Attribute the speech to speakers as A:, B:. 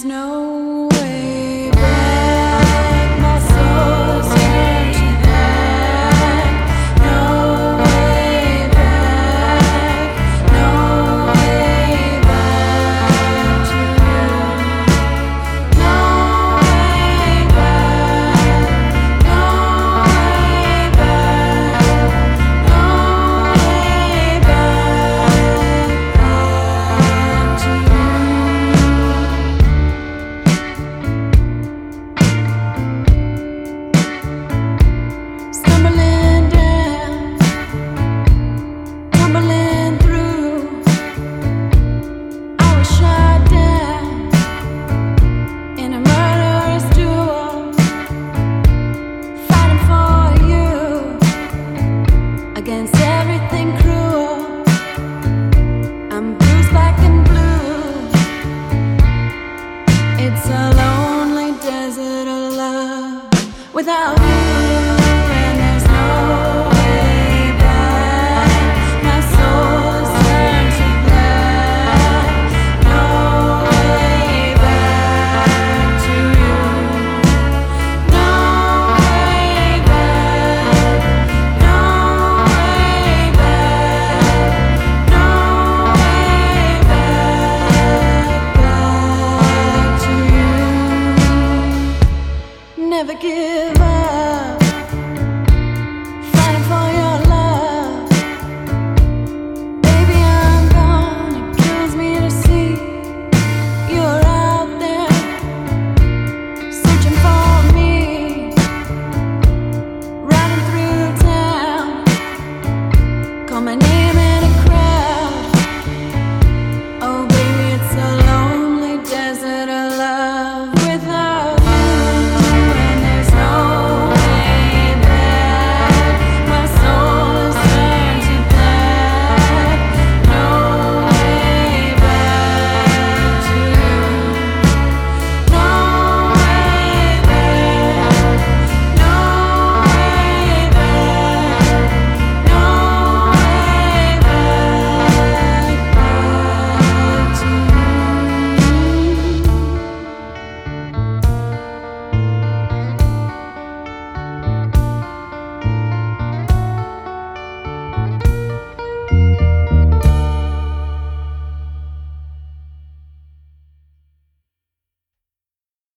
A: no way back. My soul's searching back. No way back. No way back to you. No way back. No way back. No way back to you. Stumbling down, tumbling through. I was shot down in a murderous duel, fighting for you against everything cruel. I'm bruised black and blue. It's a lonely desert of love without you. And there's no way back. My soul is turned to black. No way back to you. No way back. No way back. No way back to you. Never give up.